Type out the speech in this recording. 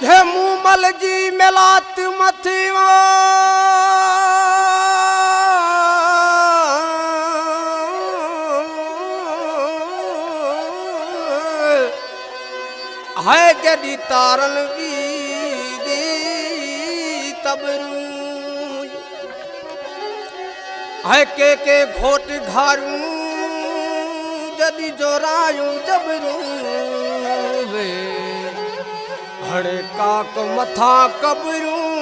हे मूमल जी मिलात मथिवा है जदी तारन वी तबरू है के घोट घारू जदी जोरायू जबरू वे हड़े काक मथा कबरू